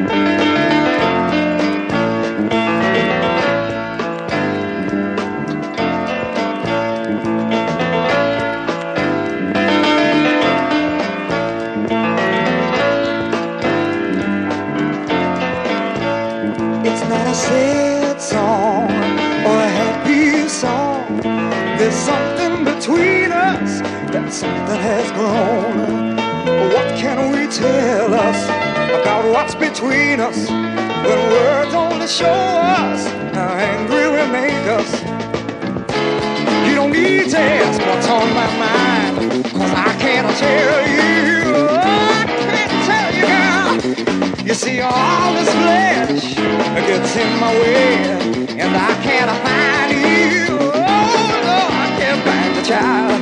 It's not a sad song or a happy song. There's something between us, that something has grown. What can we tell us about what's between us when words only show us how angry we make us? You don't need to ask what's on my mind, 'cause I can't tell you. I can't tell you, girl. You see, all this flesh gets in my way, and I can't find you. Oh, no, I can't find the child.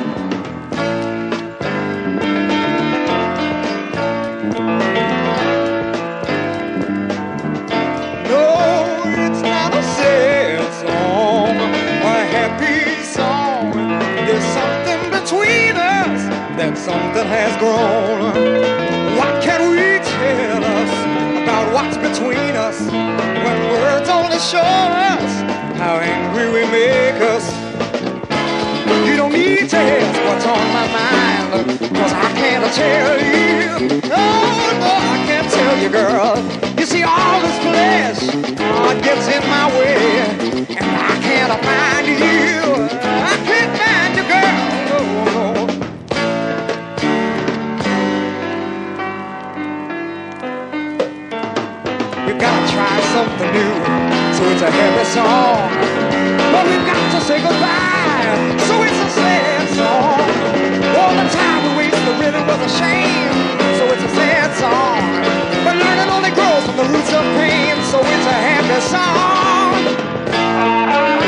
No, it's not a sad song or a happy song. There's something between us, that something has grown. What can we tell us about what's between us when words only show us how angry we make us? You don't need to ask what's on my mind, 'cause I can't tell you. Oh, no, I can't tell you, girl. You see, all this flesh, oh, it gets in my way, and I can't find you. I can't find you, girl. No, no. We've got to try something new, so it's a heavy song. But we've got to say goodbye, so it's a sad song. All the time we wasted really was a shame, so it's a sad song. But learning only grows from the roots of pain, so it's a happy song.